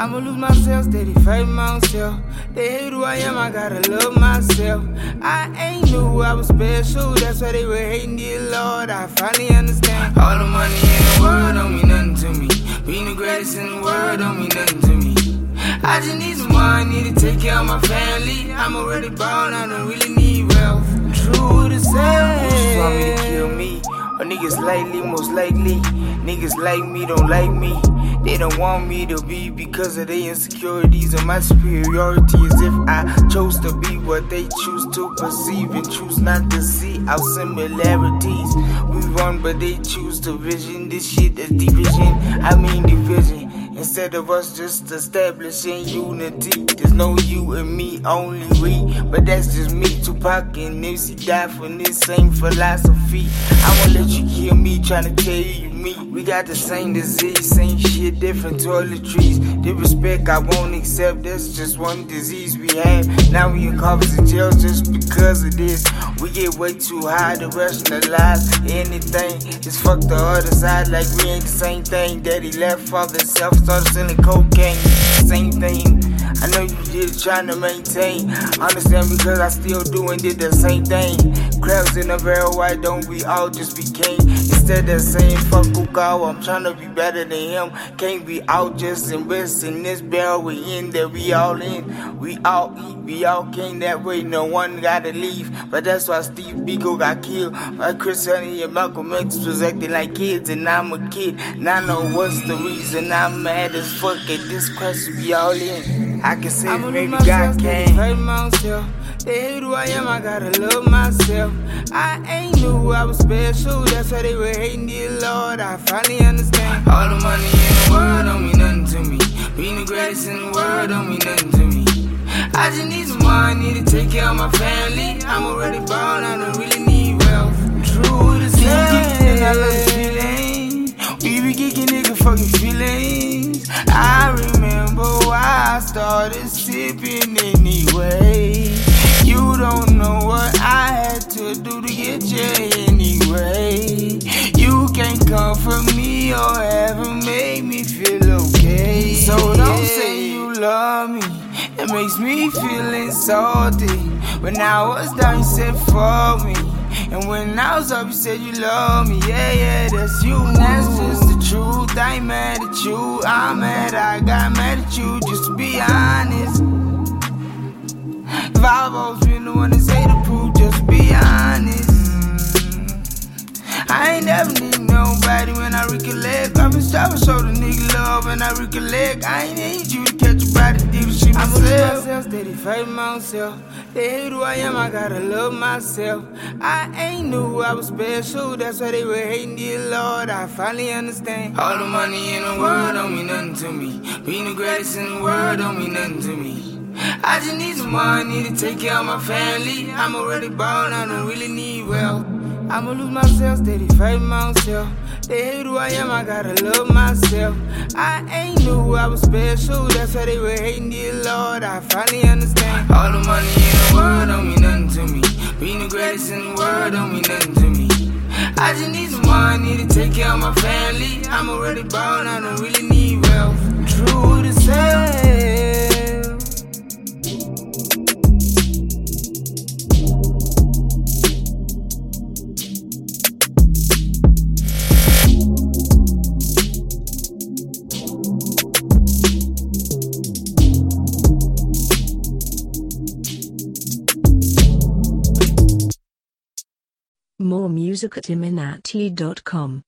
I'ma lose myself, steady fighting myself. They hate who I am, I gotta love myself. I ain't knew I was special, that's why they were hating, dear Lord. I finally understand. All the money in the world don't mean nothing to me. Being the greatest in the world don't mean nothing to me. I just need some money to take care of my family. I'm already born, I don't really need wealth. True to say, who's want me to kill me? Or niggas likely, most likely. Niggas like me, don't like me. They don't want me to be because of their insecurities and my superiority. As if I chose to be what they choose to perceive and choose not to see our similarities. We run, but they choose to vision this shit as division. I mean division. Instead of us just establishing unity, there's no you and me, only we. But that's just me, Tupac and Nipsey died from this same philosophy. I won't let you hear me trying to tell you me. We got the same disease, same shit, different toiletries. The respect I won't accept, that's just one disease we have. Now we in coffers in jail just because of this. We get way too high to rationalize anything. Just fuck the other side like we ain't the same thing. Daddy left, father self started selling cocaine. Same thing. I know you did trying to maintain. Understand because I still do and did the same thing. Crabs in a barrel, why don't we all just became? Instead of saying fuck Kukau, I'm trying to be better than him. Can't be out just invest in this barrel we in that we all in. We all eat, we all came that way, no one gotta leave. But that's why Steve Biko got killed. Why Chris Honey and Malcolm X was acting like kids and I'm a kid. Now I know what's the reason I'm mad as fuck at this question we all in. I can say maybe God came. They hate who I am, I gotta love myself. I ain't knew I was special, that's why they were hating, dear Lord. I finally understand. All the money in the world don't mean nothing to me. Being the greatest in the world don't mean nothing to me. I just need some money to take care of my family. I'm already born, I don't really need wealth. True to say, I love the feeling. We be kicking nigga fucking feelings. I remember why I started sipping anyway. You don't know what I had to do to get you anyway. You can't comfort me or ever make me feel okay. So don't say you love me, it makes me feel insulted. When I was down you said fuck me, and when I was up you said you love me. Yeah, that's you, that's just the truth. I ain't mad at you, I'm mad I got mad at you, just to be honest. If I've always been the one to say the truth, just be honest. I ain't never need nobody when I recollect. I've been striving to show the nigga love and I recollect. I ain't need you to catch a body, deep shit myself. I'm with myself, steady fighting myself. They hate who I am, I gotta love myself. I ain't knew I was special, that's why they were hating, dear Lord. I finally understand. All the money in the world don't mean nothing to me. Being the greatest in the world don't mean nothing to me. I just need some money to take care of my family. I'm already born, I don't really need wealth. I'ma lose myself, steady fighting myself. They hate who I am, I gotta love myself. I ain't knew I was special, that's why they were hating, dear Lord. I finally understand. All the money in the world don't mean nothing to me. Being the greatest in the world don't mean nothing to me. I just need some money to take care of my family. I'm already born, I don't really need wealth. True to say. More music at iminati.com.